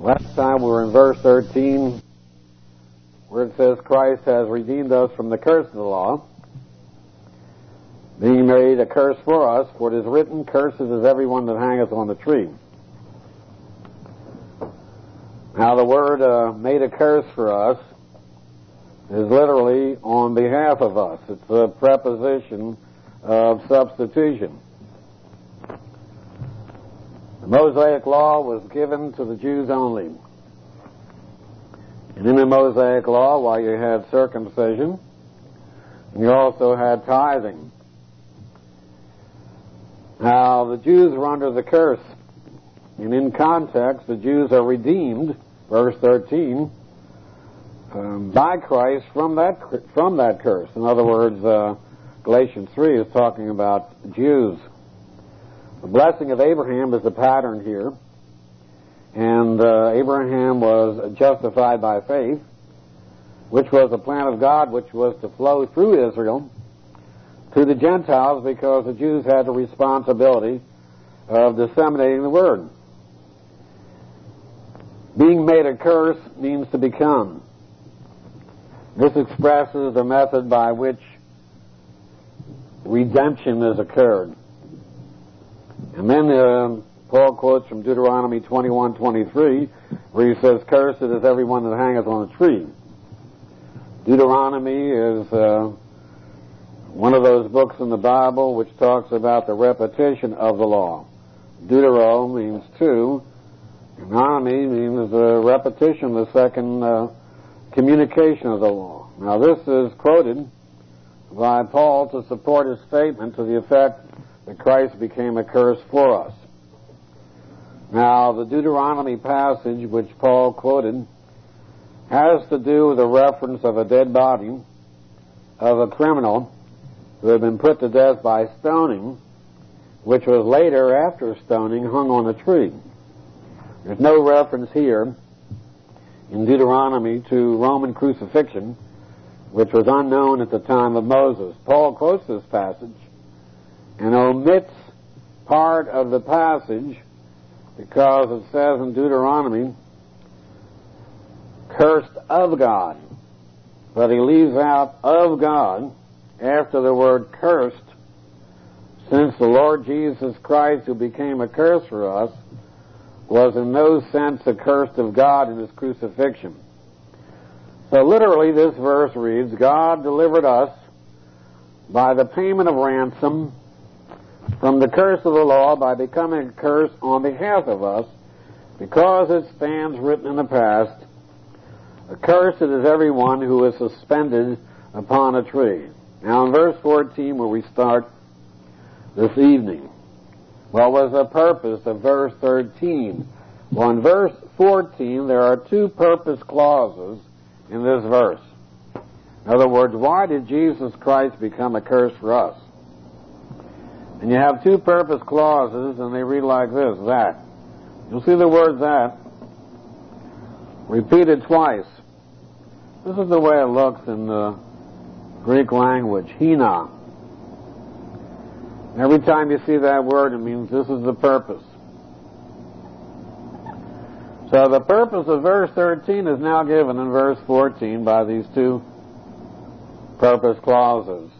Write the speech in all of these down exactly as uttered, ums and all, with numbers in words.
Last time we were in verse thirteen, where it says Christ has redeemed us from the curse of the law, being made a curse for us, for it is written, "Cursed is everyone that hangeth on the tree." Now the word uh, made a curse for us is literally on behalf of us. It's a preposition of substitution. The Mosaic law was given to the Jews only. And in the Mosaic law, while you had circumcision, you also had tithing. Now, the Jews were under the curse. And in context, the Jews are redeemed, verse thirteen, um, by Christ from that from that curse. In other words, uh, Galatians three is talking about Jews. The blessing of Abraham is the pattern here. And uh, Abraham was justified by faith, which was the plan of God, which was to flow through Israel to the Gentiles, because the Jews had the responsibility of disseminating the word. Being made a curse means to become. This expresses the method by which redemption has occurred. And then uh, Paul quotes from Deuteronomy twenty-one twenty-three, where he says, "Cursed is everyone that hangeth on a tree." Deuteronomy is uh, one of those books in the Bible which talks about the repetition of the law. Deutero means two. Deuteronomy means the repetition, the second uh, communication of the law. Now this is quoted by Paul to support his statement to the effect that Christ became a curse for us. Now, the Deuteronomy passage which Paul quoted has to do with a reference of a dead body of a criminal who had been put to death by stoning, which was later, after stoning, hung on a tree. There's no reference here in Deuteronomy to Roman crucifixion, which was unknown at the time of Moses. Paul quotes this passage and omits part of the passage because it says in Deuteronomy, "Cursed of God." But he leaves out "of God" after the word "cursed," since the Lord Jesus Christ, who became a curse for us, was in no sense accursed of God in his crucifixion. So literally this verse reads, God delivered us by the payment of ransom from the curse of the law by becoming a curse on behalf of us, because it stands written in the past, "Accursed is everyone who is suspended upon a tree." Now in verse fourteen, where we start this evening, what was the purpose of verse thirteen? Well, in verse fourteen, there are two purpose clauses in this verse. In other words, why did Jesus Christ become a curse for us? And you have two purpose clauses, and they read like this, that. You'll see the word "that" repeated twice. This is the way it looks in the Greek language, hina. Every time you see that word, it means this is the purpose. So the purpose of verse thirteen is now given in verse fourteen by these two purpose clauses.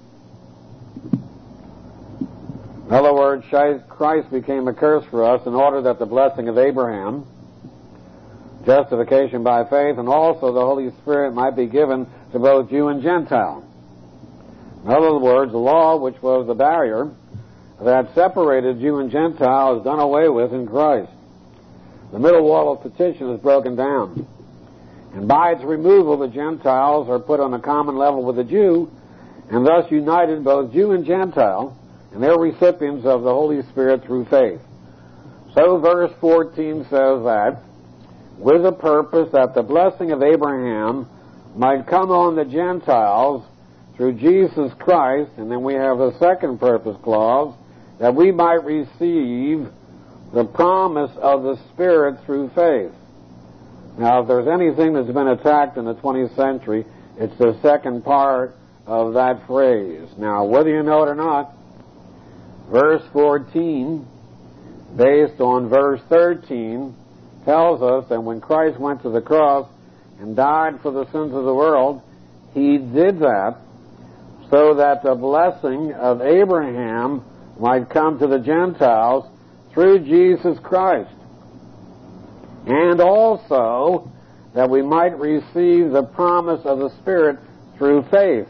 In other words, Christ became a curse for us in order that the blessing of Abraham, justification by faith, and also the Holy Spirit might be given to both Jew and Gentile. In other words, the law, which was the barrier that separated Jew and Gentile, is done away with in Christ. The middle wall of petition is broken down. And by its removal, the Gentiles are put on a common level with the Jew, and thus united, both Jew and Gentile, and they're recipients of the Holy Spirit through faith. So verse fourteen says that, with the purpose that the blessing of Abraham might come on the Gentiles through Jesus Christ, and then we have the second purpose clause, that we might receive the promise of the Spirit through faith. Now, if there's anything that's been attacked in the twentieth century, it's the second part of that phrase. Now, whether you know it or not, verse fourteen, based on verse thirteen, tells us that when Christ went to the cross and died for the sins of the world, he did that so that the blessing of Abraham might come to the Gentiles through Jesus Christ, and also that we might receive the promise of the Spirit through faith.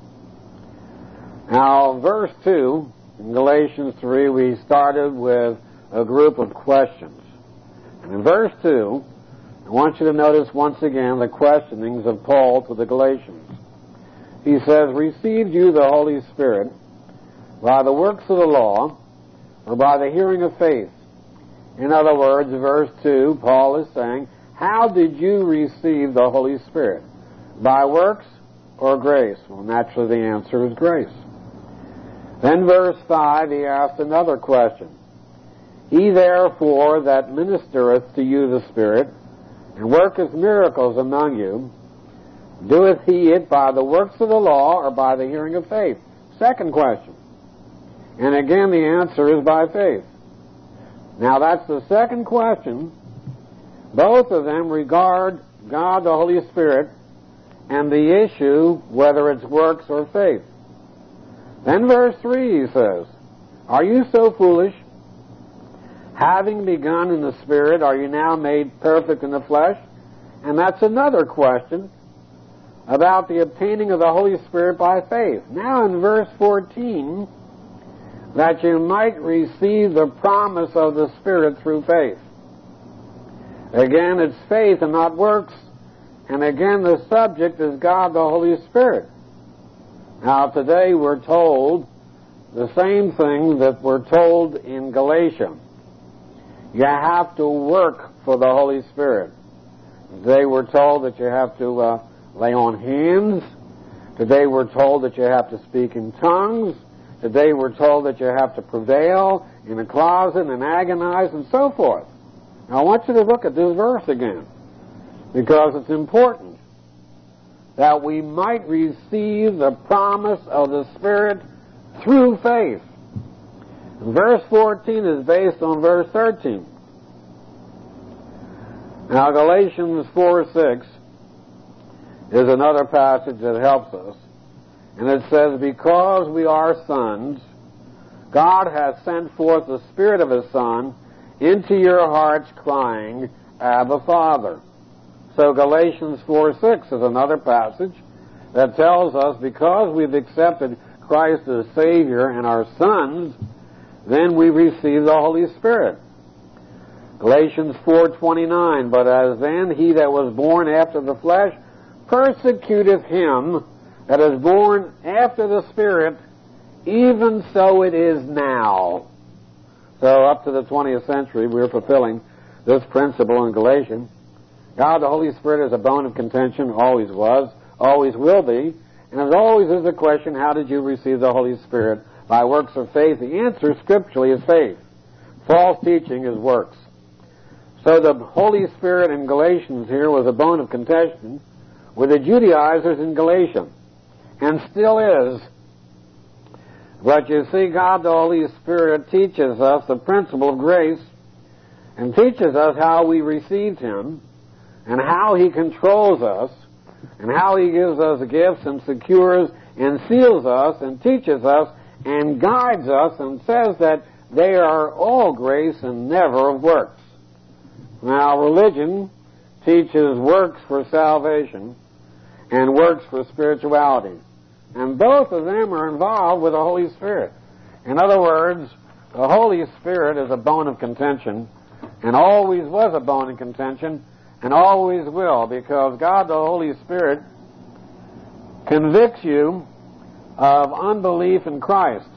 Now, verse two, in Galatians three, we started with a group of questions. And in verse two, I want you to notice once again the questionings of Paul to the Galatians. He says, received you the Holy Spirit by the works of the law or by the hearing of faith? In other words, verse two, Paul is saying, how did you receive the Holy Spirit? By works or grace? Well, naturally the answer is grace. Then verse five, he asked another question. He therefore that ministereth to you the Spirit, and worketh miracles among you, doeth he it by the works of the law or by the hearing of faith? Second question. And again the answer is by faith. Now that's the second question. Both of them regard God the Holy Spirit and the issue whether it's works or faith. Then verse three he says, are you so foolish? Having begun in the Spirit, are you now made perfect in the flesh? And that's another question about the obtaining of the Holy Spirit by faith. Now in verse fourteen, that you might receive the promise of the Spirit through faith. Again, it's faith and not works. And again, the subject is God the Holy Spirit. Now today we're told the same thing that we're told in Galatia. You have to work for the Holy Spirit. Today we're told that you have to uh, lay on hands. Today we're told that you have to speak in tongues. Today we're told that you have to prevail in a closet and agonize and so forth. Now I want you to look at this verse again, because it's important that we might receive the promise of the Spirit through faith. Verse fourteen is based on verse thirteen. Now Galatians four six is another passage that helps us. And it says, because we are sons, God has sent forth the Spirit of His Son into your hearts, crying, Abba, Father. So Galatians four six is another passage that tells us because we've accepted Christ as Savior and our sons, then we receive the Holy Spirit. Galatians four twenty-nine, but as then he that was born after the flesh persecuteth him that is born after the Spirit, even so it is now. So up to the twentieth century, we're fulfilling this principle in Galatians. God, the Holy Spirit, is a bone of contention, always was, always will be, and as always is the question, how did you receive the Holy Spirit? By works or faith? The answer scripturally is faith. False teaching is works. So the Holy Spirit in Galatians here was a bone of contention with the Judaizers in Galatia, and still is. But you see, God the Holy Spirit teaches us the principle of grace and teaches us how we received Him and how He controls us and how He gives us gifts and secures and seals us and teaches us and guides us and says that they are all grace and never of works. Now, religion teaches works for salvation and works for spirituality. And both of them are involved with the Holy Spirit. In other words, the Holy Spirit is a bone of contention, and always was a bone of contention, and always will, because God the Holy Spirit convicts you of unbelief in Christ.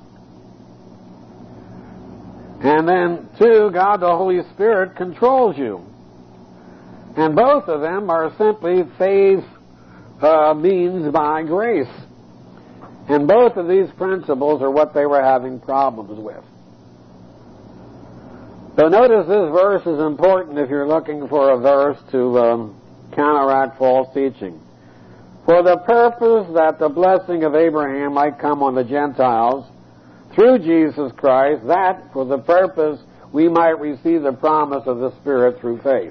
And then, two, God the Holy Spirit controls you. And both of them are simply faith uh, means by grace. And both of these principles are what they were having problems with. So notice this verse is important if you're looking for a verse to um, counteract false teaching. For the purpose that the blessing of Abraham might come on the Gentiles through Jesus Christ, that for the purpose we might receive the promise of the Spirit through faith.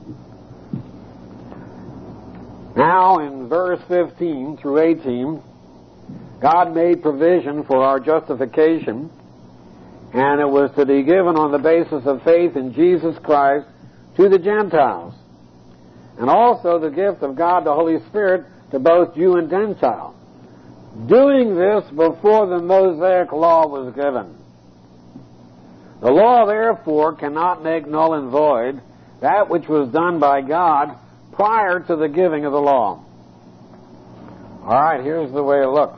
Now, in verse fifteen through eighteen, God made provision for our justification, and it was to be given on the basis of faith in Jesus Christ to the Gentiles, and also the gift of God the Holy Spirit to both Jew and Gentile, doing this before the Mosaic law was given. The law, therefore, cannot make null and void that which was done by God prior to the giving of the law. All right, here's the way it looks.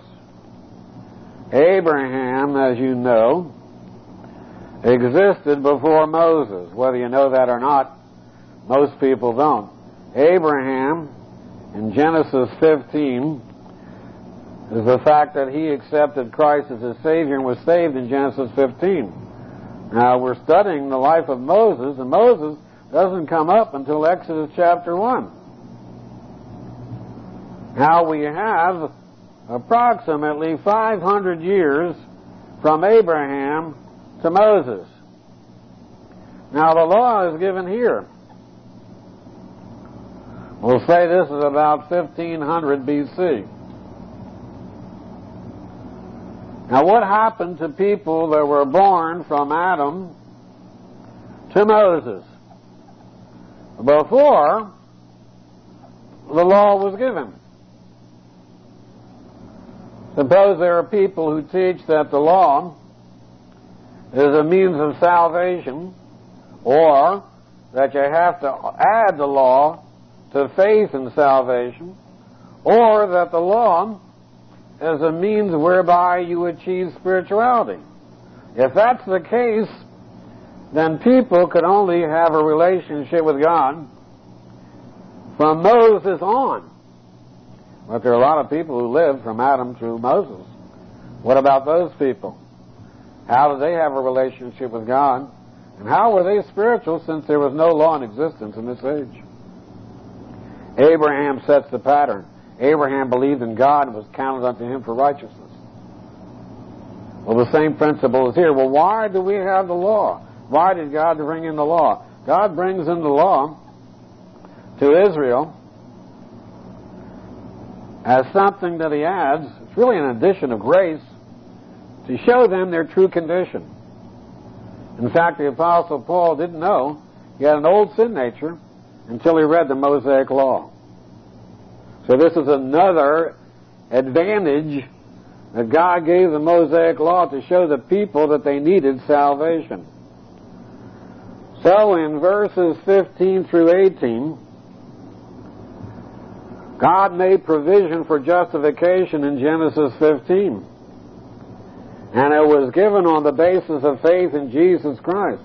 Abraham, as you know, existed before Moses. Whether you know that or not, most people don't. Abraham, in Genesis fifteen, is the fact that he accepted Christ as his Savior and was saved in Genesis fifteen. Now, we're studying the life of Moses, and Moses doesn't come up until Exodus chapter one. Now, we have approximately five hundred years from Abraham to Moses. Now, the law is given here. We'll say this is about fifteen hundred B C. Now, what happened to people that were born from Adam to Moses before the law was given? Suppose there are people who teach that the law is a means of salvation, or that you have to add the law to faith in salvation, or that the law is a means whereby you achieve spirituality. If that's the case, then people could only have a relationship with God from Moses on. But there are a lot of people who lived from Adam through Moses. What about those people? How did they have a relationship with God? And how were they spiritual, since there was no law in existence in this age? Abraham sets the pattern. Abraham believed in God and was counted unto him for righteousness. Well, the same principle is here. Well, why do we have the law? Why did God bring in the law? God brings in the law to Israel as something that he adds. It's really an addition of grace to show them their true condition. In fact, the Apostle Paul didn't know he had an old sin nature until he read the Mosaic law. So this is another advantage that God gave the Mosaic law to show the people that they needed salvation. So in verses fifteen through eighteen, God made provision for justification in Genesis fifteen. And it was given on the basis of faith in Jesus Christ.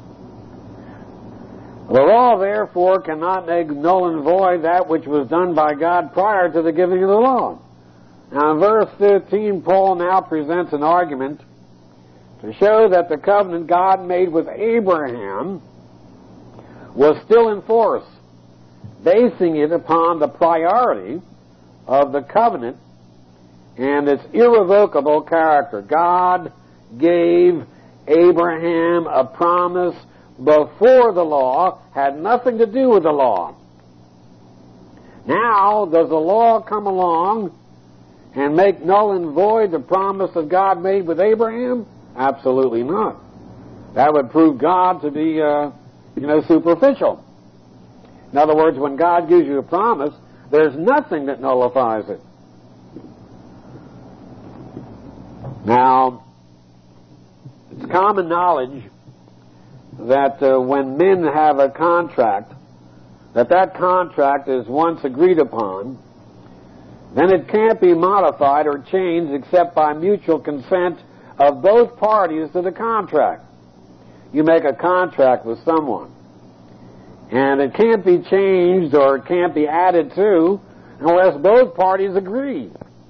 The law, therefore, cannot make null and void that which was done by God prior to the giving of the law. Now, in verse fifteen, Paul now presents an argument to show that the covenant God made with Abraham was still in force, basing it upon the priority of the covenant and its irrevocable character. God gave Abraham a promise before the law, had nothing to do with the law. Now, does the law come along and make null and void the promise that God made with Abraham? Absolutely not. That would prove God to be, uh, you know, superficial. In other words, when God gives you a promise, there's nothing that nullifies it. Now, it's common knowledge that uh, when men have a contract, that that contract is once agreed upon, then it can't be modified or changed except by mutual consent of both parties to the contract. You make a contract with someone, and it can't be changed or it can't be added to unless both parties agree.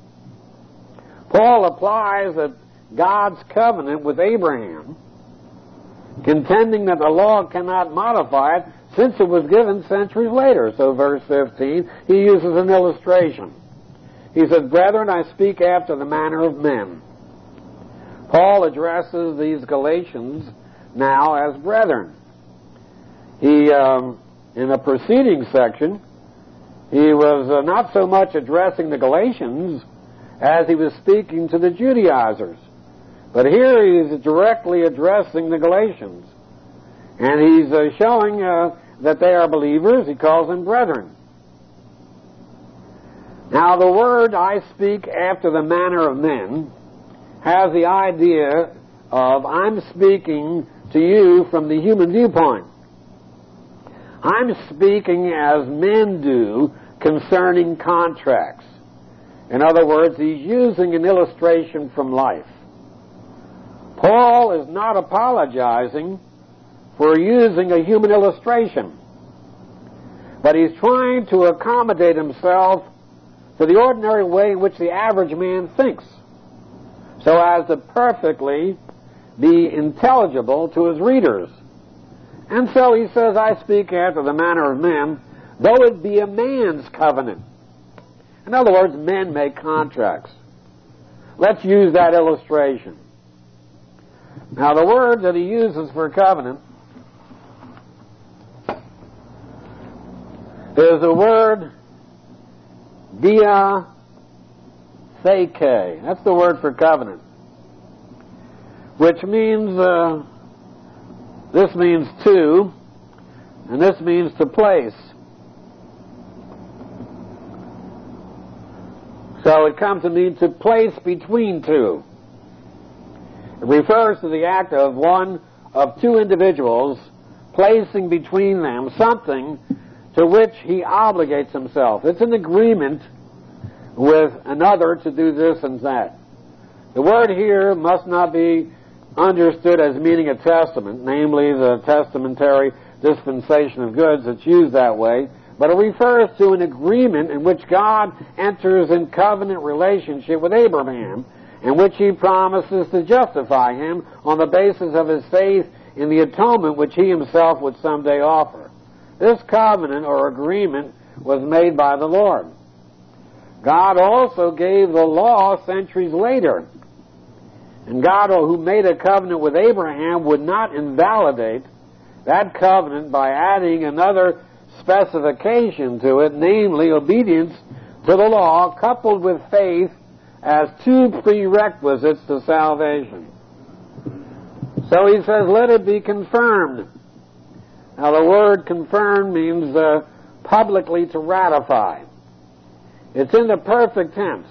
Paul applies that God's covenant with Abraham, contending that the law cannot modify it since it was given centuries later. So verse fifteen, he uses an illustration. He says, "Brethren, I speak after the manner of men." Paul addresses these Galatians now as brethren. He, um, in the preceding section, he was uh, not so much addressing the Galatians as he was speaking to the Judaizers. But here he is directly addressing the Galatians. And he's uh, showing uh, that they are believers. He calls them brethren. Now, the word "I speak after the manner of men" has the idea of I'm speaking to you from the human viewpoint. I'm speaking as men do concerning contracts. In other words, he's using an illustration from life. Paul is not apologizing for using a human illustration, but he's trying to accommodate himself to the ordinary way in which the average man thinks, so as to perfectly be intelligible to his readers. And so he says, I speak after the manner of men, though it be a man's covenant. In other words, men make contracts. Let's use that illustration. Now, the word that he uses for covenant is the word diatheke. That's the word for covenant, which means, uh, this means to, and this means to place. So it comes to mean to place between two. It refers to the act of one of two individuals placing between them something to which he obligates himself. It's an agreement with another to do this and that. The word here must not be understood as meaning a testament, namely the testamentary dispensation of goods that's used that way, but it refers to an agreement in which God enters in covenant relationship with Abraham, in which he promises to justify him on the basis of his faith in the atonement which he himself would someday offer. This covenant or agreement was made by the Lord. God also gave the law centuries later. And God, who made a covenant with Abraham, would not invalidate that covenant by adding another specification to it, namely obedience to the law coupled with faith as two prerequisites to salvation. So he says, let it be confirmed. Now the word confirmed means uh, publicly to ratify. It's in the perfect tense,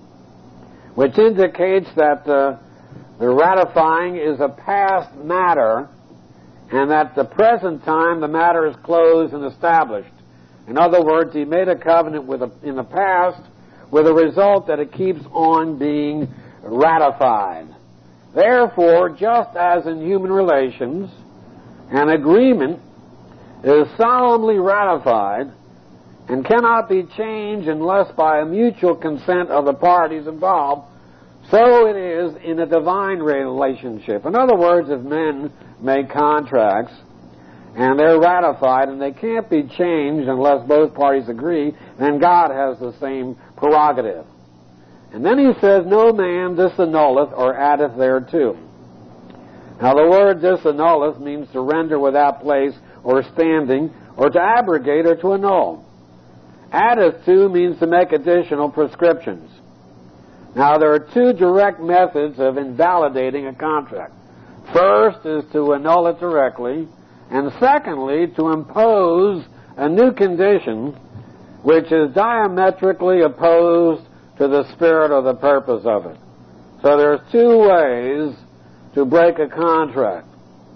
which indicates that uh, the ratifying is a past matter, and at the present time the matter is closed and established. In other words, he made a covenant with a, in the past with the result that it keeps on being ratified. Therefore, just as in human relations, an agreement is solemnly ratified and cannot be changed unless by a mutual consent of the parties involved, so it is in a divine relationship. In other words, if men make contracts and they're ratified and they can't be changed unless both parties agree, then God has the same prerogative. And then he says, no man disannulleth or addeth thereto. Now the word disannulleth means to render without place or standing, or to abrogate or to annul. Addeth to means to make additional prescriptions. Now there are two direct methods of invalidating a contract. First is to annul it directly, and secondly, to impose a new condition which is diametrically opposed to the spirit or the purpose of it. So there's two ways to break a contract.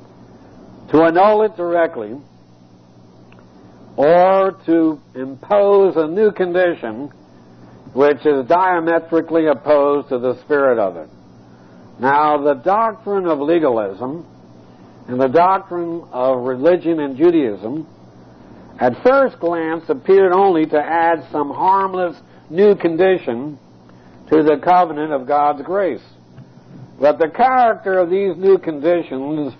To annul it directly, or to impose a new condition which is diametrically opposed to the spirit of it. Now, the doctrine of legalism and the doctrine of religion and Judaism at first glance appeared only to add some harmless new condition to the covenant of God's grace. But the character of these new conditions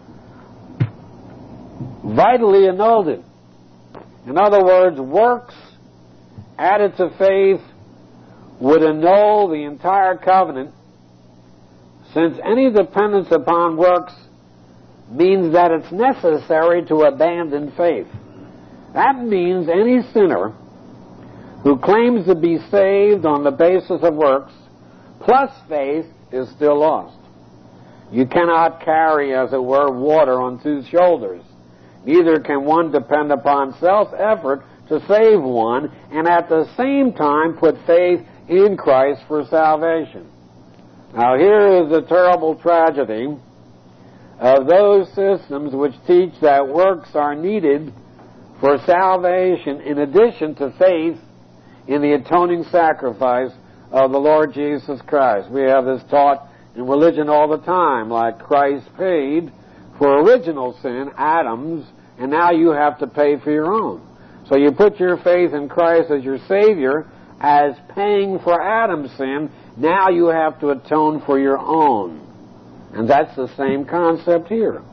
vitally annulled it. In other words, works added to faith would annul the entire covenant, since any dependence upon works means that it's necessary to abandon faith. That means any sinner who claims to be saved on the basis of works plus faith is still lost. You cannot carry, as it were, water on two shoulders. Neither can one depend upon self-effort to save one and at the same time put faith in Christ for salvation. Now here is the terrible tragedy of those systems which teach that works are needed for salvation in addition to faith in the atoning sacrifice of the Lord Jesus Christ. We have this taught in religion all the time, like Christ paid for original sin, Adam's, and now you have to pay for your own. So you put your faith in Christ as your Savior as paying for Adam's sin. Now you have to atone for your own. And that's the same concept here.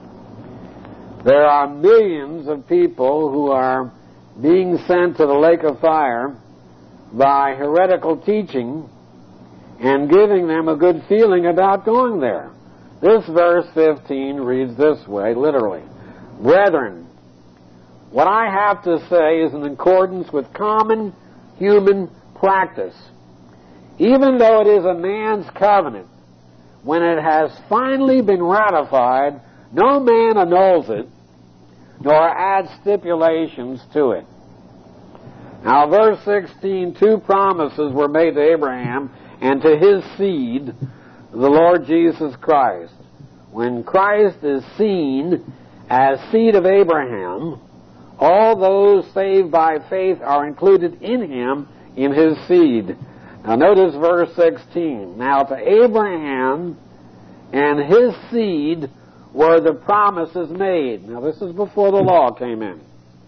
There are millions of people who are being sent to the lake of fire by heretical teaching and giving them a good feeling about going there. This verse fifteen reads this way, literally. Brethren, what I have to say is in accordance with common human practice. Even though it is a man's covenant, when it has finally been ratified, no man annuls it, nor adds stipulations to it. Now, verse sixteen, two promises were made to Abraham and to his seed, the Lord Jesus Christ. When Christ is seen as seed of Abraham, all those saved by faith are included in him, in his seed. Now notice verse sixteen. Now to Abraham and his seed were the promises made. Now this is before the law came in.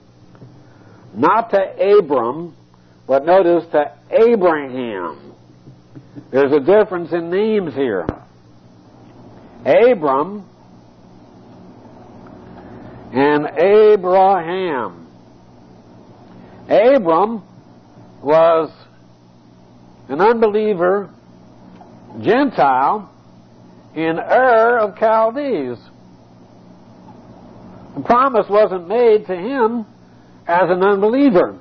Not to Abram, but notice to Abraham. There's a difference in names here. Abram and Abraham. Abram was an unbeliever, Gentile, in Ur of Chaldees. The promise wasn't made to him as an unbeliever.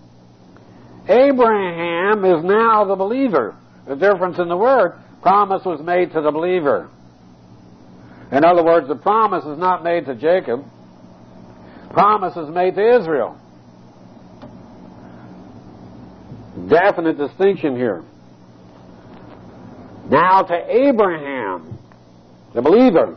Abraham is now the believer. The difference in the word, promise was made to the believer. In other words, the promise is not made to Jacob. Promise is made to Israel. Definite distinction here. Now to Abraham, the believer,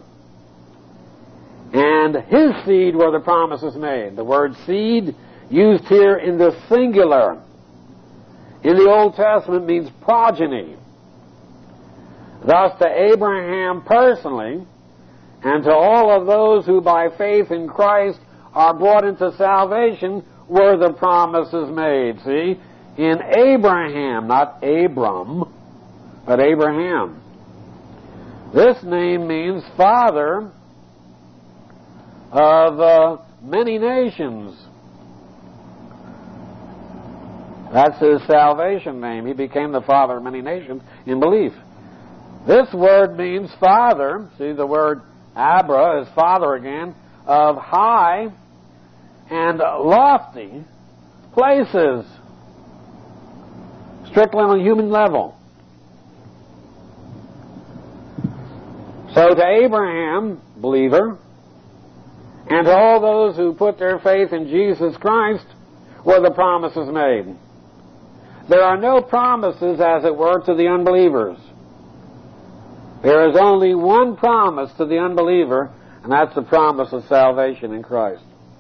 and his seed were the promises made. The word seed used here in the singular in the Old Testament means progeny. Thus to Abraham personally, and to all of those who by faith in Christ are brought into salvation, were the promises made. See? In Abraham, not Abram, but Abraham. This name means father of uh, many nations. That's his salvation name. He became the father of many nations in belief. This word means father. See, the word Abra is father again, of high and lofty places, strictly on a human level. So to Abraham, believer, and to all those who put their faith in Jesus Christ, were the promises made. There are no promises, as it were, to the unbelievers. There is only one promise to the unbeliever, and that's the promise of salvation in Christ.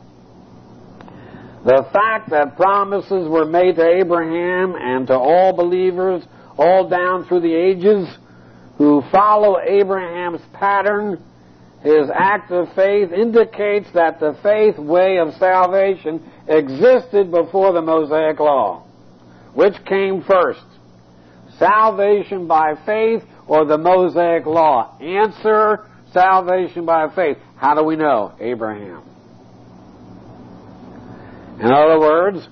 The fact that promises were made to Abraham and to all believers all down through the ages who follow Abraham's pattern, his act of faith, indicates that the faith way of salvation existed before the Mosaic Law. Which came first? Salvation by faith or the Mosaic Law? Answer, salvation by faith. How do we know? Abraham. In other words,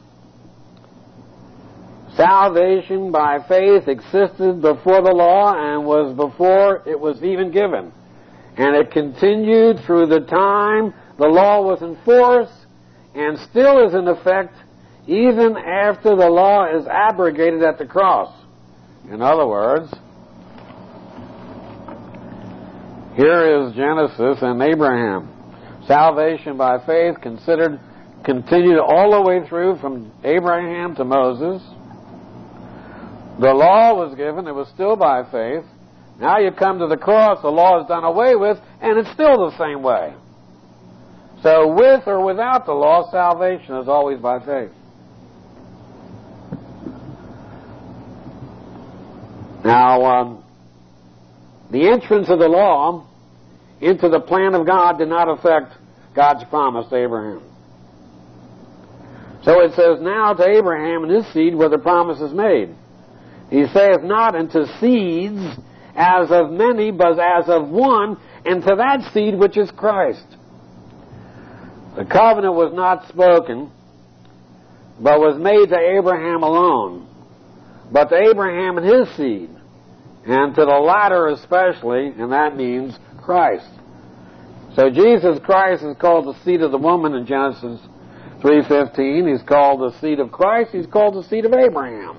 salvation by faith existed before the law and was before it was even given. And it continued through the time the law was in force and still is in effect even after the law is abrogated at the cross. In other words, here is Genesis and Abraham. Salvation by faith considered continued all the way through from Abraham to Moses. The law was given, it was still by faith. Now you come to the cross, the law is done away with, and it's still the same way. So with or without the law, salvation is always by faith. Now, um, the entrance of the law into the plan of God did not affect God's promise to Abraham. So it says, now to Abraham and his seed were the promises made. He saith not unto seeds as of many, but as of one, and to that seed which is Christ. The covenant was not spoken, but was made to Abraham alone, but to Abraham and his seed, and to the latter especially, and that means Christ. So Jesus Christ is called the seed of the woman in Genesis three fifteen. He's called the seed of Christ. He's called the seed of Abraham.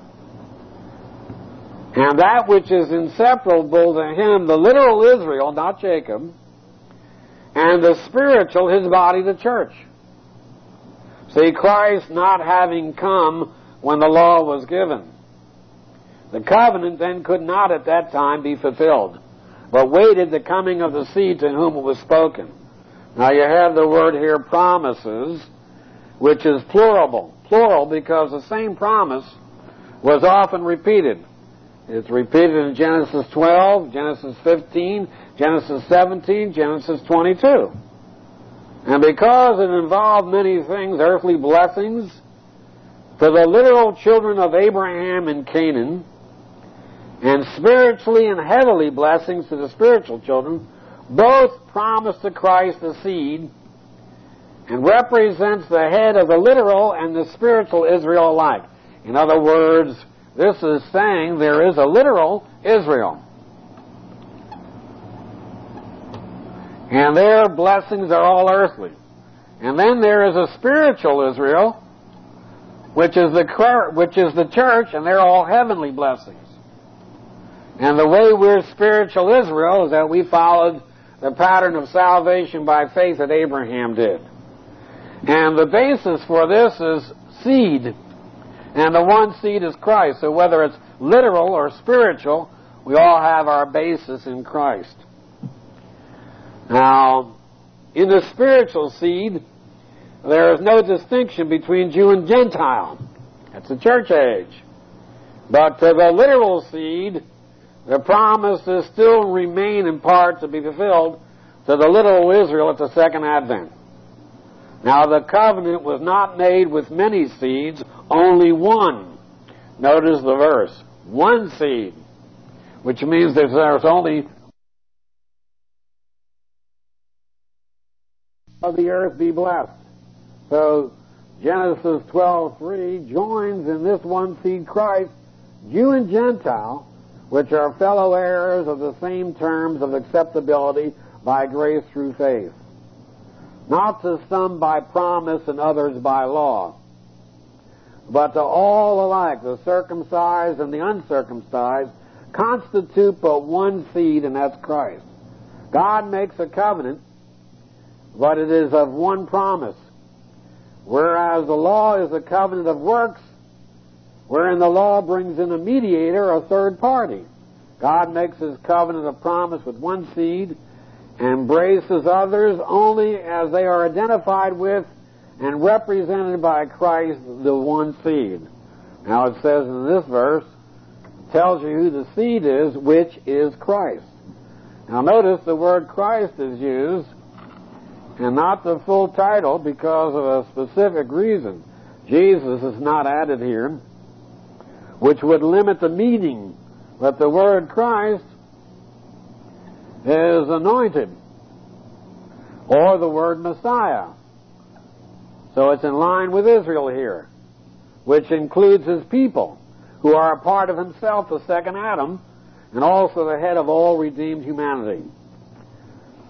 And that which is inseparable to him, the literal Israel, not Jacob, and the spiritual, his body, the church. See, Christ not having come when the law was given. The covenant then could not at that time be fulfilled, but waited the coming of the seed to whom it was spoken. Now you have the word here, promises, which is plural. Plural because the same promise was often repeated. It's repeated in Genesis twelve, Genesis fifteen, Genesis seventeen, Genesis twenty-two. And because it involved many things, earthly blessings, for the literal children of Abraham in Canaan, and spiritually and heavenly blessings to the spiritual children, both promise to Christ the seed, and represents the head of the literal and the spiritual Israel alike. In other words, this is saying there is a literal Israel. And their blessings are all earthly. And then there is a spiritual Israel, which is the which is the church, and they're all heavenly blessings. And the way we're spiritual Israel is that we followed the pattern of salvation by faith that Abraham did. And the basis for this is seed. And the one seed is Christ. So whether it's literal or spiritual, we all have our basis in Christ. Now, in the spiritual seed, there is no distinction between Jew and Gentile. That's the church age. But to the literal seed, the promises still remain in part to be fulfilled to the literal Israel at the second advent. Now, the covenant was not made with many seeds, only one. Notice the verse. One seed. Which means that there's only of the earth be blessed. So, Genesis twelve three joins in this one seed Christ, Jew and Gentile, which are fellow heirs of the same terms of acceptability by grace through faith. Not to some by promise and others by law, but to all alike, the circumcised and the uncircumcised, constitute but one seed, and that's Christ. God makes a covenant, but it is of one promise, whereas the law is a covenant of works, wherein the law brings in a mediator, a third party. God makes his covenant of promise with one seed, embraces others only as they are identified with and represented by Christ, the one seed. Now it says in this verse, tells you who the seed is, which is Christ. Now notice the word Christ is used, and not the full title because of a specific reason. Jesus is not added here, which would limit the meaning, but the word Christ is anointed, or the word Messiah. So it's in line with Israel here, which includes his people, who are a part of himself, the second Adam, and also the head of all redeemed humanity.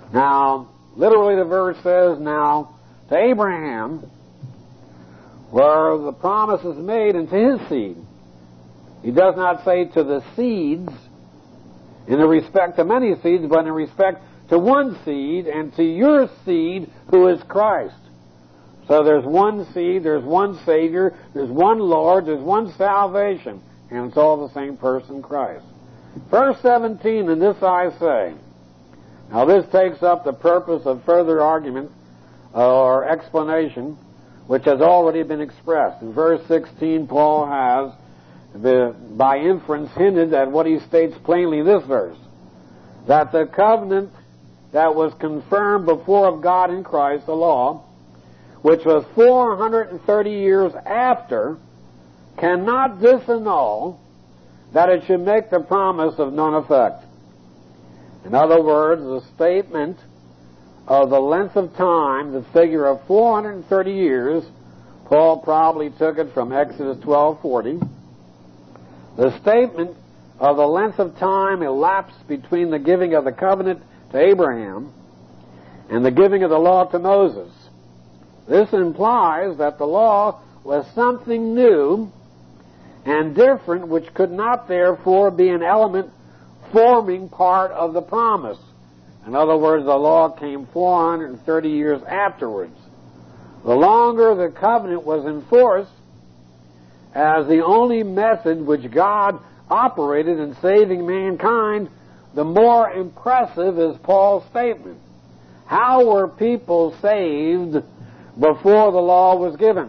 Now, literally the verse says, now, to Abraham, where the promise is made, and to his seed. He does not say to the seeds, in the respect to many seeds, but in respect to one seed, and to your seed, who is Christ. So there's one seed, there's one Savior, there's one Lord, there's one salvation, and it's all the same person, Christ. Verse seventeen, and this I say. Now this takes up the purpose of further argument or explanation, which has already been expressed. In verse sixteen, Paul has, the, by inference, hinted at what he states plainly in this verse, that the covenant that was confirmed before of God in Christ, the law, which was four hundred thirty years after, cannot disannul that it should make the promise of none effect. In other words, the statement of the length of time, the figure of four hundred thirty years, Paul probably took it from Exodus twelve forty. The statement of the length of time elapsed between the giving of the covenant to Abraham and the giving of the law to Moses. This implies that the law was something new and different, which could not therefore be an element forming part of the promise. In other words, the law came four hundred thirty years afterwards. The longer the covenant was enforced as the only method which God operated in saving mankind, the more impressive is Paul's statement. How were people saved before the law was given?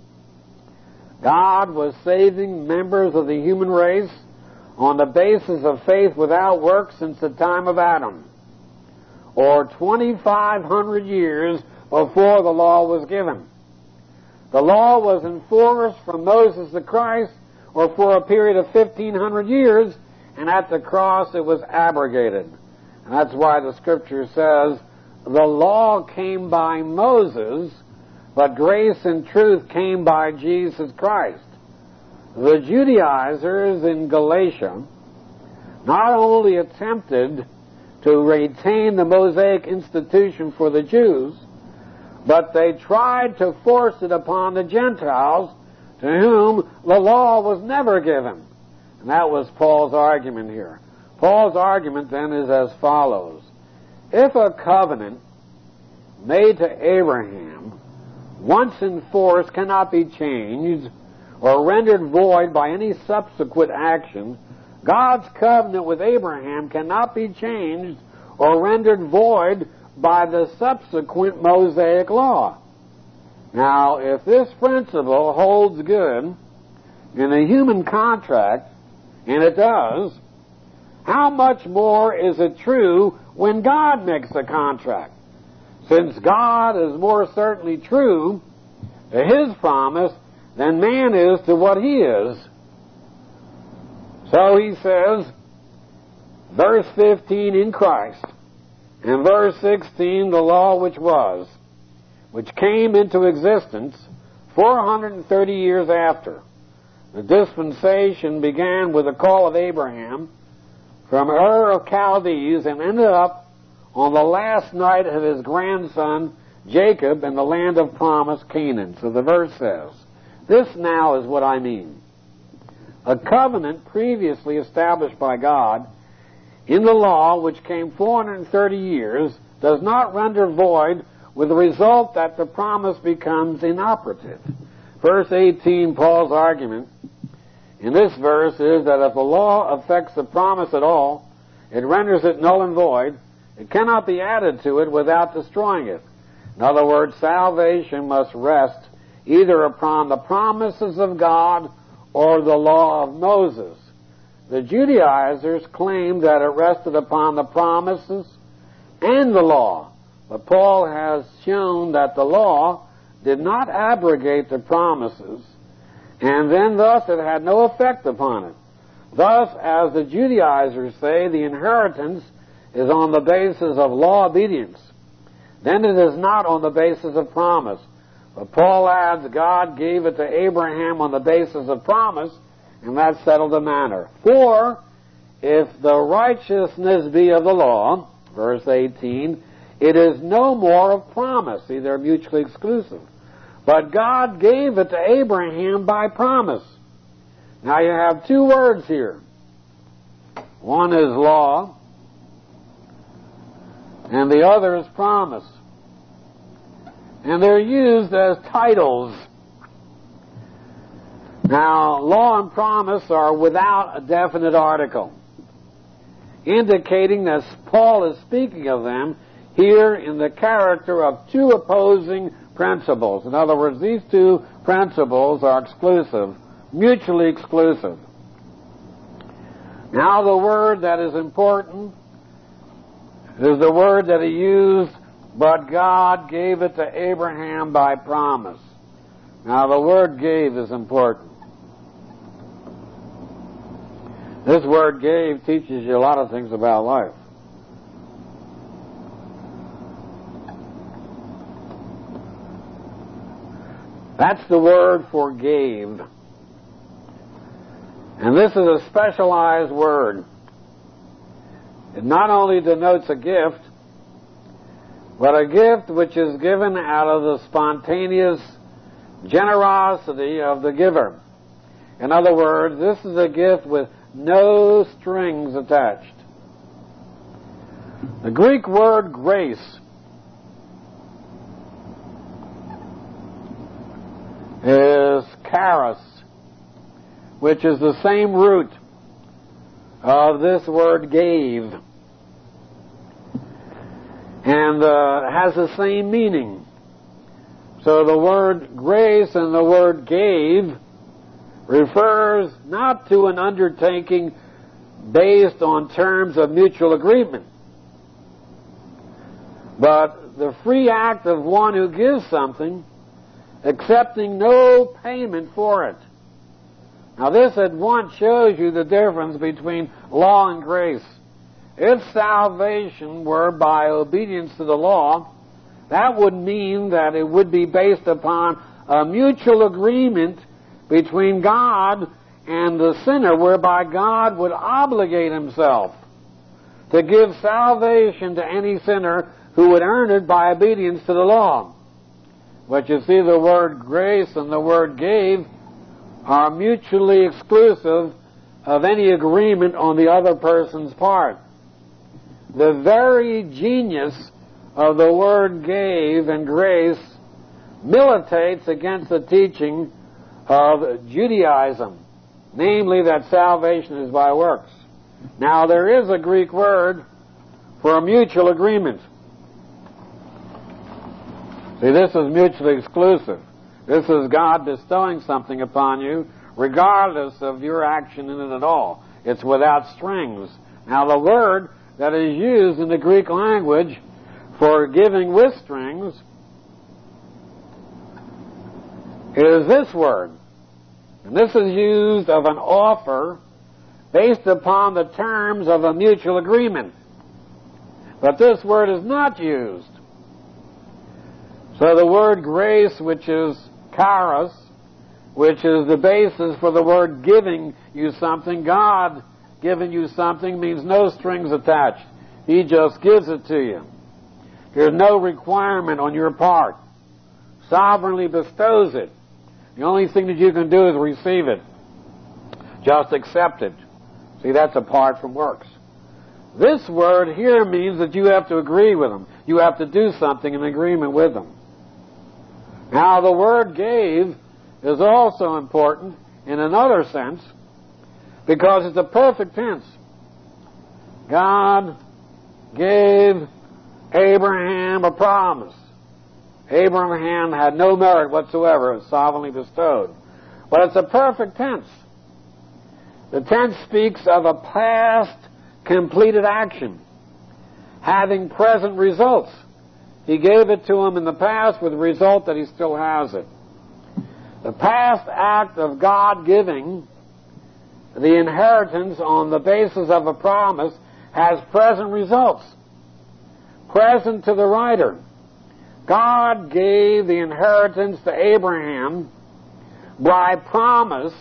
God was saving members of the human race on the basis of faith without works since the time of Adam, or twenty-five hundred years before the law was given. The law was enforced from Moses to Christ, or for a period of fifteen hundred years, and at the cross it was abrogated. And that's why the Scripture says, the law came by Moses, but grace and truth came by Jesus Christ. The Judaizers in Galatia not only attempted to retain the Mosaic institution for the Jews, but they tried to force it upon the Gentiles, to whom the law was never given. And that was Paul's argument here. Paul's argument then is as follows. If a covenant made to Abraham, once enforced, cannot be changed or rendered void by any subsequent action, God's covenant with Abraham cannot be changed or rendered void by the subsequent Mosaic law. Now, if this principle holds good in a human contract, and it does, how much more is it true when God makes a contract? Since God is more certainly true to His promise than man is to what he is. So he says, verse fifteen, in Christ, and verse sixteen, the law which was, which came into existence four hundred thirty years after. The dispensation began with the call of Abraham from Ur of Chaldees and ended up on the last night of his grandson Jacob in the land of promise, Canaan. So the verse says, this now is what I mean. A covenant previously established by God in the law, which came four hundred thirty years, does not render void, with the result that the promise becomes inoperative. Verse eighteen, Paul's argument in this verse is that if the law affects the promise at all, it renders it null and void. It cannot be added to it without destroying it. In other words, salvation must rest either upon the promises of God or the law of Moses. The Judaizers claimed that it rested upon the promises and the law, but Paul has shown that the law did not abrogate the promises, and then thus it had no effect upon it. Thus, as the Judaizers say, the inheritance is on the basis of law obedience. Then it is not on the basis of promise. But Paul adds, God gave it to Abraham on the basis of promise, and that settled the matter. For if the righteousness be of the law, verse eighteen, it is no more of promise. See, they're mutually exclusive. But God gave it to Abraham by promise. Now you have two words here. One is law, and the other is promise. And they're used as titles. Now, law and promise are without a definite article, indicating that Paul is speaking of them here in the character of two opposing principles. In other words, these two principles are exclusive, mutually exclusive. Now, the word that is important is the word that he used, but God gave it to Abraham by promise. Now, the word gave is important. This word gave teaches you a lot of things about life. That's the word for gave. And this is a specialized word. It not only denotes a gift, but a gift which is given out of the spontaneous generosity of the giver. In other words, this is a gift with no strings attached. The Greek word grace is charis, which is the same root of this word gave, and uh, has the same meaning. So the word grace and the word gave refers not to an undertaking based on terms of mutual agreement, but the free act of one who gives something, accepting no payment for it. Now this at once shows you the difference between law and grace. If salvation were by obedience to the law, that would mean that it would be based upon a mutual agreement between God and the sinner, whereby God would obligate himself to give salvation to any sinner who would earn it by obedience to the law. But you see, the word grace and the word gave are mutually exclusive of any agreement on the other person's part. The very genius of the word gave and grace militates against the teaching of Judaism, namely that salvation is by works. Now, there is a Greek word for a mutual agreement. See, this is mutually exclusive. This is God bestowing something upon you, regardless of your action in it at all. It's without strings. Now, the word that is used in the Greek language for giving with strings is this word. And this is used of an offer based upon the terms of a mutual agreement. But this word is not used. So the word grace, which is charis, which is the basis for the word giving you something, God giving you something, means no strings attached. He just gives it to you. There's no requirement on your part. Sovereignly bestows it. The only thing that you can do is receive it. Just accept it. See, that's apart from works. This word here means that you have to agree with them. You have to do something in agreement with them. Now, the word gave is also important in another sense because it's a perfect tense. God gave Abraham a promise. Abraham had no merit whatsoever. It was sovereignly bestowed. But it's a perfect tense. The tense speaks of a past completed action having present results. He gave it to him in the past with the result that he still has it. The past act of God giving the inheritance on the basis of a promise has present results. Present to the writer. God gave the inheritance to Abraham by promise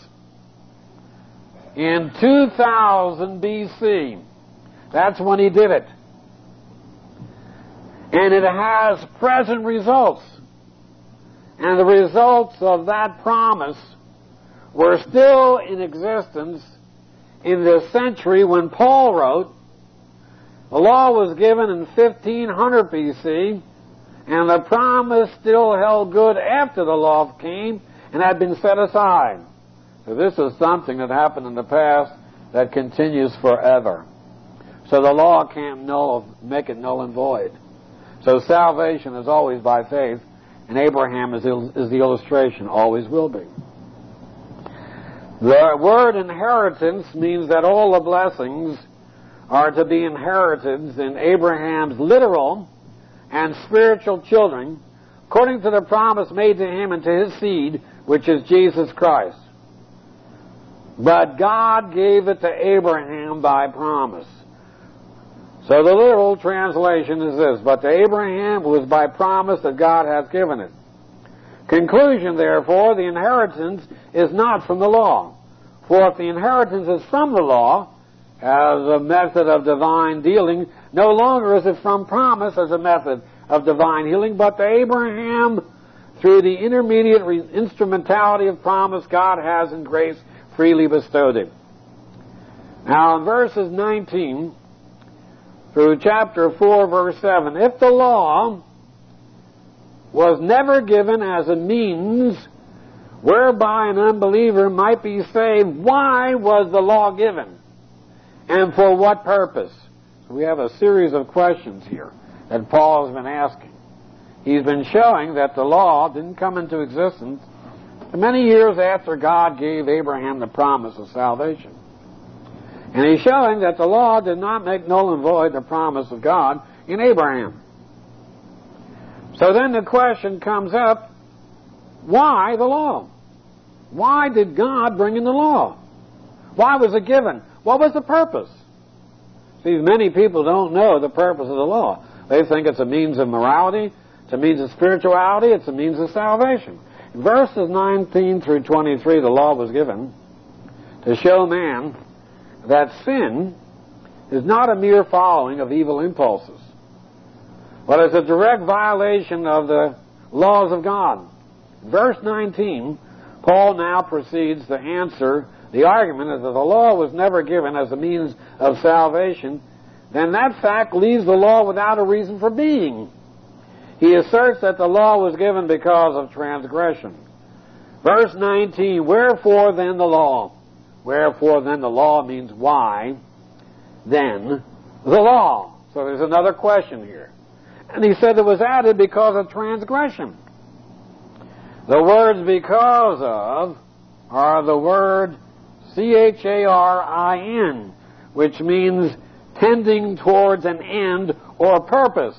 in two thousand B C. That's when he did it. And it has present results. And the results of that promise were still in existence in the century when Paul wrote. The law was given in fifteen hundred B C, and the promise still held good after the law came and had been set aside. So this is something that happened in the past that continues forever. So the law can't null, make it null and void. So salvation is always by faith, and Abraham is, is the illustration, always will be. The word inheritance means that all the blessings are to be inherited in Abraham's literal and spiritual children, according to the promise made to him and to his seed, which is Jesus Christ. But God gave it to Abraham by promise. So the literal translation is this: but to Abraham was by promise that God has given it. Conclusion, therefore, the inheritance is not from the law. For if the inheritance is from the law, as a method of divine dealing, no longer is it from promise as a method of divine healing, but to Abraham, through the intermediate re- instrumentality of promise, God has in grace freely bestowed it. Now in verses nineteen through chapter four, verse seven, if the law was never given as a means whereby an unbeliever might be saved, why was the law given? And for what purpose? So we have a series of questions here that Paul has been asking. He's been showing that the law didn't come into existence many years after God gave Abraham the promise of salvation. And he's showing that the law did not make null and void the promise of God in Abraham. So then the question comes up, why the law? Why did God bring in the law? Why was it given? What was the purpose? See, many people don't know the purpose of the law. They think it's a means of morality, it's a means of spirituality, it's a means of salvation. In verses nineteen through twenty-three, the law was given to show man that sin is not a mere following of evil impulses, but is a direct violation of the laws of God. In verse nineteen, Paul now proceeds to answer the argument that if the law was never given as a means of salvation, then that fact leaves the law without a reason for being. He asserts that the law was given because of transgression. Verse nineteen, wherefore then the law? Wherefore then the law means why then the law? So there's another question here. And he said it was added because of transgression. The words because of are the word C H A R I N, which means tending towards an end or purpose.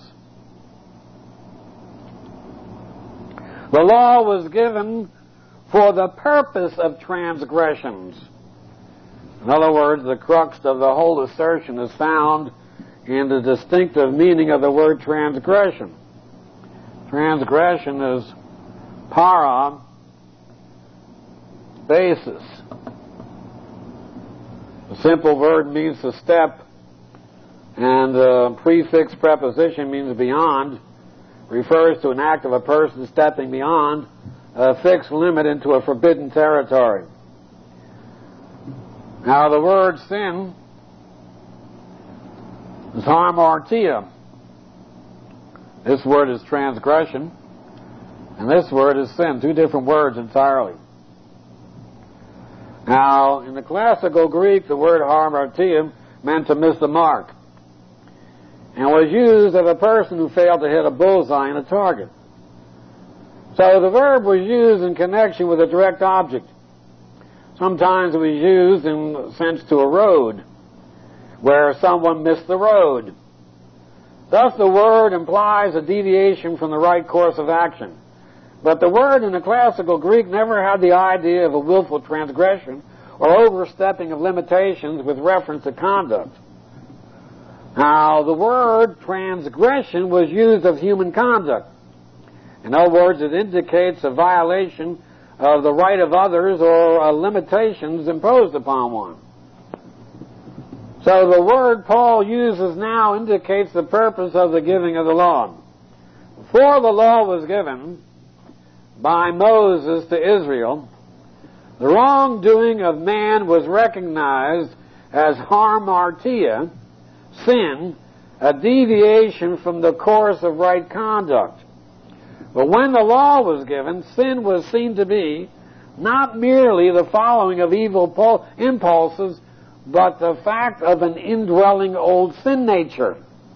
The law was given for the purpose of transgressions. In other words, the crux of the whole assertion is found in the distinctive meaning of the word transgression. Transgression is para, basis. The simple verb means to step, and the prefix preposition means beyond, refers to an act of a person stepping beyond a fixed limit into a forbidden territory. Now the word sin is hamartia. This word is transgression, and this word is sin. Two different words entirely. Now, in the classical Greek, the word hamartia meant to miss the mark, and was used of a person who failed to hit a bullseye in a target. So the verb was used in connection with a direct object. Sometimes it was used in sense to a road, where someone missed the road. Thus the word implies a deviation from the right course of action. But the word in the classical Greek never had the idea of a willful transgression or overstepping of limitations with reference to conduct. Now, the word transgression was used of human conduct. In other words, it indicates a violation of the right of others or uh, limitations imposed upon one. So the word Paul uses now indicates the purpose of the giving of the law. Before the law was given by Moses to Israel, the wrongdoing of man was recognized as hamartia, sin, a deviation from the course of right conduct. But when the law was given, sin was seen to be not merely the following of evil impulses, but the fact of an indwelling old sin nature.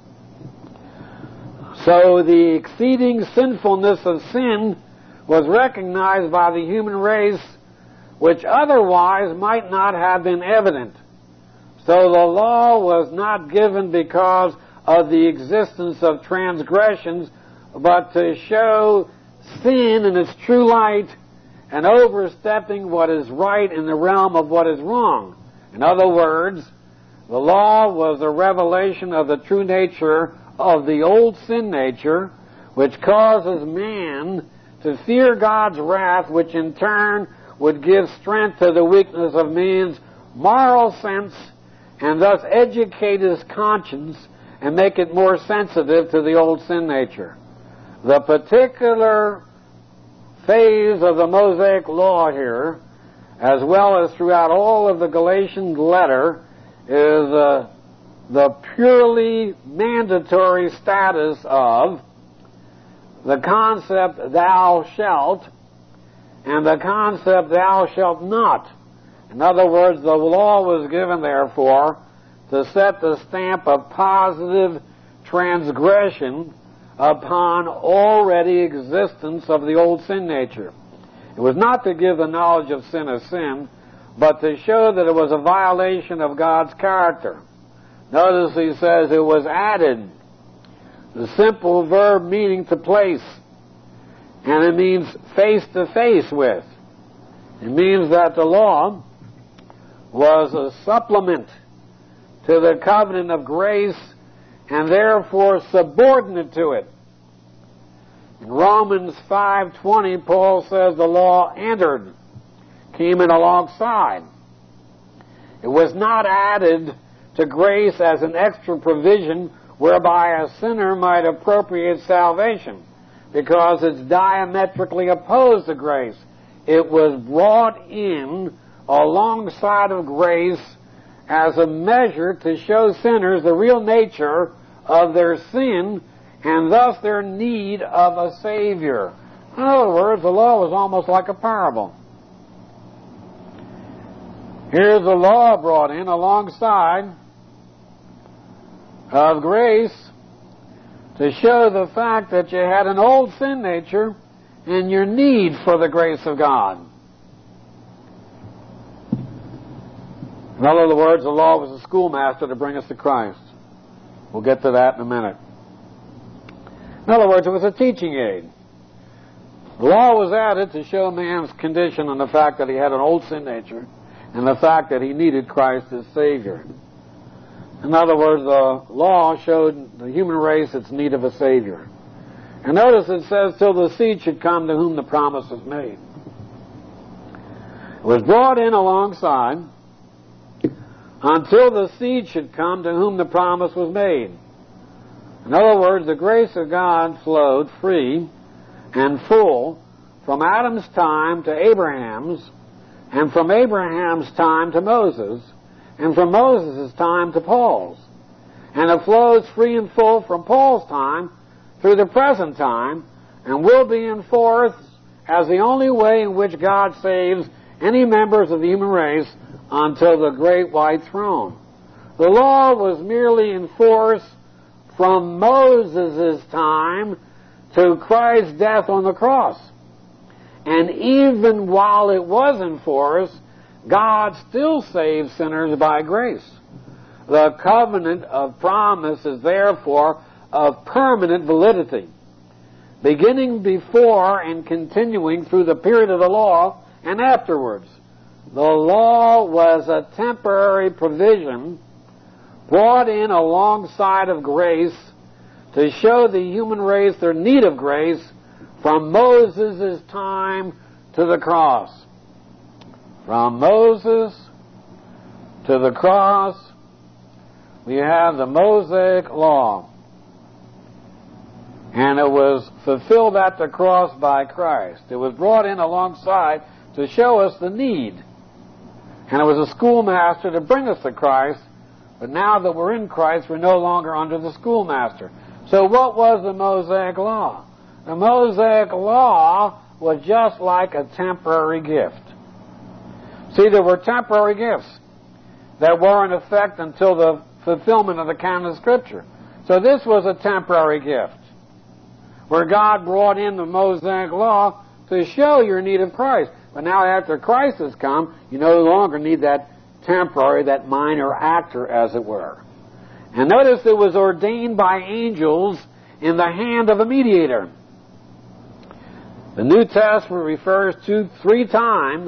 So the exceeding sinfulness of sin was recognized by the human race, which otherwise might not have been evident. So the law was not given because of the existence of transgressions, but to show sin in its true light and overstepping what is right in the realm of what is wrong. In other words, the law was a revelation of the true nature of the old sin nature, which causes man to fear God's wrath, which in turn would give strength to the weakness of man's moral sense and thus educate his conscience and make it more sensitive to the old sin nature. The particular phase of the Mosaic law here, as well as throughout all of the Galatian letter, is uh, the purely mandatory status of the concept thou shalt and the concept thou shalt not. In other words, the law was given, therefore, to set the stamp of positive transgression upon already existence of the old sin nature. It was not to give the knowledge of sin as sin, but to show that it was a violation of God's character. Notice he says it was added, the simple verb meaning to place, and it means face to face with. It means that the law was a supplement to the covenant of grace and therefore subordinate to it. In Romans five twenty, Paul says the law entered, came in alongside. It was not added to grace as an extra provision whereby a sinner might appropriate salvation, because it's diametrically opposed to grace. It was brought in alongside of grace as a measure to show sinners the real nature of their sin and thus their need of a Savior. In other words, the law was almost like a parable. Here's the law brought in alongside of grace to show the fact that you had an old sin nature and your need for the grace of God. In other words, the law was a schoolmaster to bring us to Christ. We'll get to that in a minute. In other words, it was a teaching aid. The law was added to show man's condition and the fact that he had an old sin nature and the fact that he needed Christ as Savior. In other words, the law showed the human race its need of a Savior. And notice it says, till the seed should come to whom the promise is made. It was brought in alongside until the seed should come to whom the promise was made. In other words, the grace of God flowed free and full from Adam's time to Abraham's, and from Abraham's time to Moses, and from Moses' time to Paul's. And it flows free and full from Paul's time through the present time, and will be enforced as the only way in which God saves any members of the human race until the great white throne. The law was merely enforced from Moses' time to Christ's death on the cross. And even while it was enforced, God still saves sinners by grace. The covenant of promise is therefore of permanent validity, beginning before and continuing through the period of the law and afterwards. The law was a temporary provision brought in alongside of grace to show the human race their need of grace from Moses' time to the cross. From Moses to the cross, we have the Mosaic law. And it was fulfilled at the cross by Christ. It was brought in alongside to show us the need. And it was a schoolmaster to bring us to Christ. But now that we're in Christ, we're no longer under the schoolmaster. So what was the Mosaic Law? The Mosaic Law was just like a temporary gift. See, there were temporary gifts that were in effect until the fulfillment of the canon of Scripture. So this was a temporary gift, where God brought in the Mosaic Law to show your need of Christ. But now after Christ has come, you no longer need that temporary, that minor actor, as it were. And notice it was ordained by angels in the hand of a mediator. The New Testament refers to three times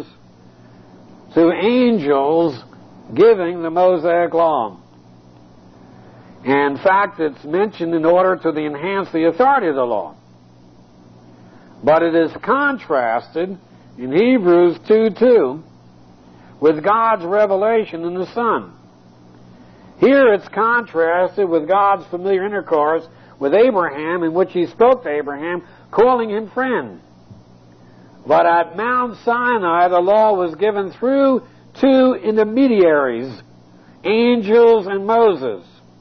to angels giving the Mosaic Law. And in fact, it's mentioned in order to enhance the authority of the law. But it is contrasted in Hebrews two two with God's revelation in the Son. Here it's contrasted with God's familiar intercourse with Abraham, in which he spoke to Abraham, calling him friend. But at Mount Sinai, the law was given through two intermediaries, angels and Moses.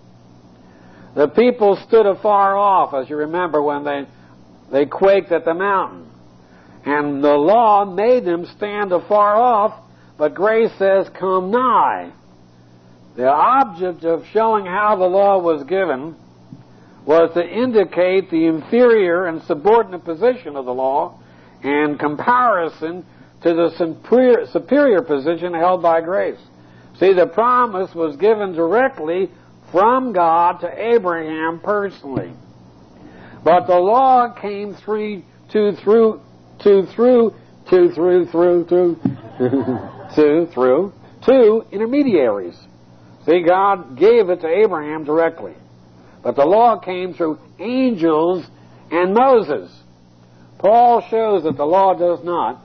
The people stood afar off, as you remember, when they, they quaked at the mountain. And the law made them stand afar off, but grace says, come nigh. The object of showing how the law was given was to indicate the inferior and subordinate position of the law in comparison to the superior, superior position held by grace. See, the promise was given directly from God to Abraham personally. But the law came through, to, through, to, through, to, through, through, through, to, through, two intermediaries. See, God gave it to Abraham directly. But the law came through angels and Moses. Paul shows that the law does not,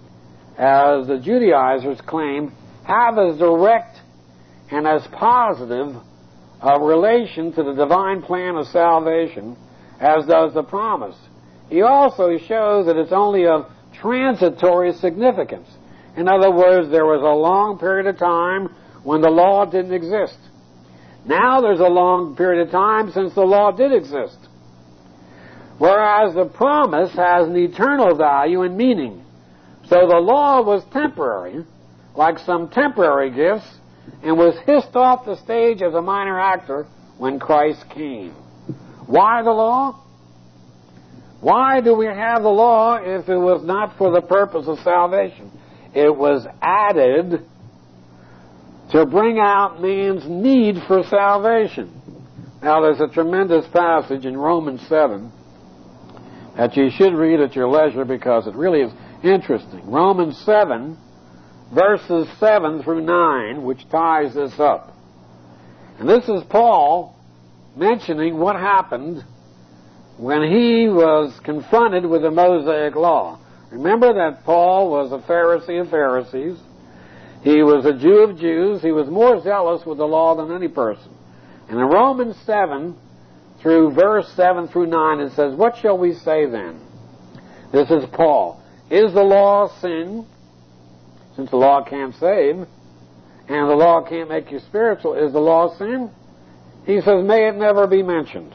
as the Judaizers claim, have as direct and as positive a relation to the divine plan of salvation as does the promise. He also shows that it's only of transitory significance. In other words, there was a long period of time when the law didn't exist. Now there's a long period of time since the law did exist. Whereas the promise has an eternal value and meaning. So the law was temporary, like some temporary gifts, and was hissed off the stage as a minor actor when Christ came. Why the law? Why do we have the law if it was not for the purpose of salvation? It was added to bring out man's need for salvation. Now, there's a tremendous passage in Romans seven that you should read at your leisure because it really is interesting. Romans seven, verses seven through nine, which ties this up. And this is Paul mentioning what happened when he was confronted with the Mosaic Law. Remember that Paul was a Pharisee of Pharisees. He was a Jew of Jews. He was more zealous with the law than any person. And in Romans seven, through verse seven through nine, it says, what shall we say then? This is Paul. Is the law sin? Since the law can't save, and the law can't make you spiritual, is the law sin? He says, may it never be mentioned.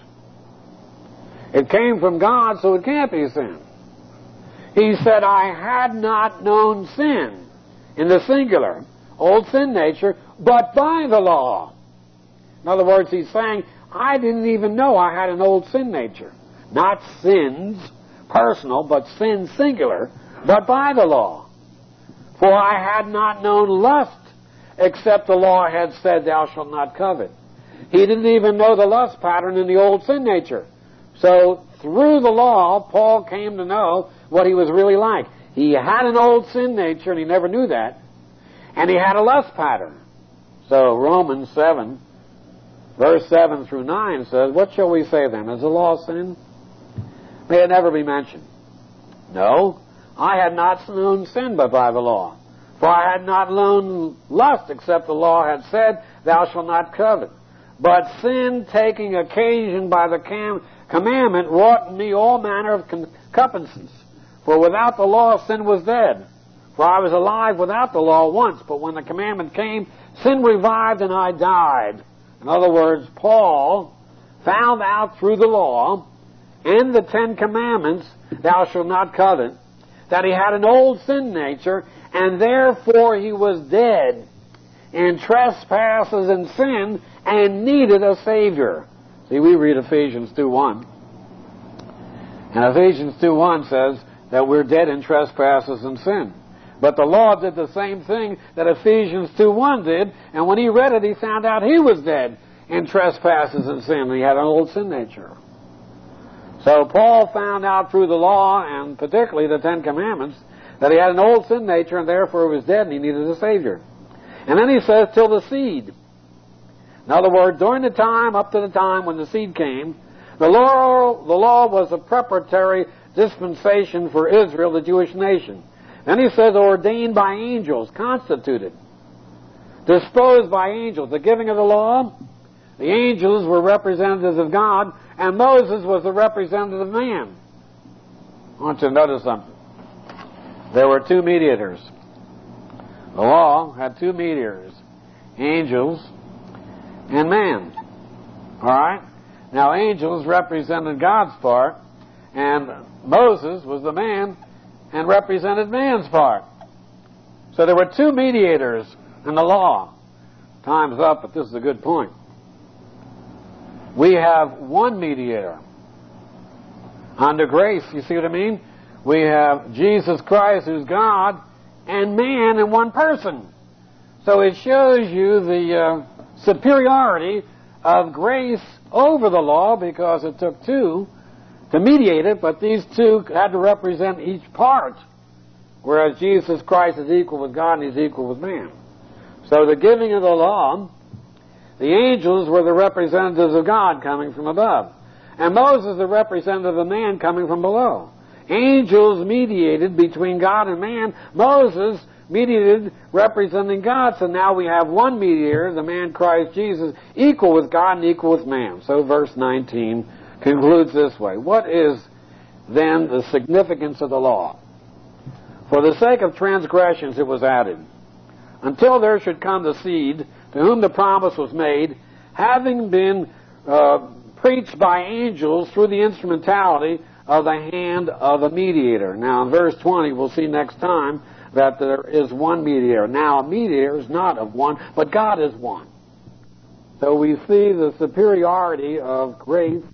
It came from God, so it can't be sin. He said, I had not known sin, in the singular, old sin nature, but by the law. In other words, he's saying, I didn't even know I had an old sin nature. Not sins, personal, but sin singular, but by the law. For I had not known lust, except the law had said, thou shalt not covet. He didn't even know the lust pattern in the old sin nature. So, through the law, Paul came to know what he was really like. He had an old sin nature, and he never knew that. And he had a lust pattern. So, Romans seven, verse seven through nine says, what shall we say then? Is the law sin? May it never be mentioned. No, I had not known sin but by the law. For I had not known lust, except the law had said, thou shalt not covet. But sin, taking occasion by the cam- commandment wrought in me all manner of concupiscence. For without the law sin was dead. For I was alive without the law once, but when the commandment came, sin revived and I died. In other words, Paul found out through the law and the Ten Commandments, thou shalt not covet, that he had an old sin nature, and therefore he was dead in trespasses and sin and needed a Savior. See, we read Ephesians two one. And Ephesians two one says that we're dead in trespasses and sin. But the law did the same thing that Ephesians two one did, and when he read it, he found out he was dead in trespasses and sin. He had an old sin nature. So Paul found out through the law, and particularly the Ten Commandments, that he had an old sin nature, and therefore he was dead, and he needed a Savior. And then he says, till the seed. In other words, during the time, up to the time when the seed came, the law, the law was a preparatory dispensation for Israel, the Jewish nation. Then he says, ordained by angels, constituted, disposed by angels. The giving of the law, the angels were representatives of God, and Moses was the representative of man. I want you to notice something. There were two mediators. The law had two mediators, angels and man. All right? Now, angels represented God's part, and Moses was the man and represented man's part. So there were two mediators in the law. Time's up, but this is a good point. We have one mediator. Under grace, you see what I mean? We have Jesus Christ, who's God, and man in one person. So it shows you the uh, superiority of grace over the law, because it took two to mediate it, but these two had to represent each part, whereas Jesus Christ is equal with God and he's equal with man. So the giving of the law, the angels were the representatives of God coming from above, and Moses the representative of man coming from below. Angels mediated between God and man. Moses mediated representing God. So now we have one mediator, the man Christ Jesus, equal with God and equal with man. So verse nineteen concludes this way. What is then the significance of the law? For the sake of transgressions it was added, until there should come the seed to whom the promise was made, having been uh, preached by angels through the instrumentality of the hand of a mediator. Now in verse twenty we'll see next time that there is one mediator. Now a mediator is not of one, but God is one. So we see the superiority of grace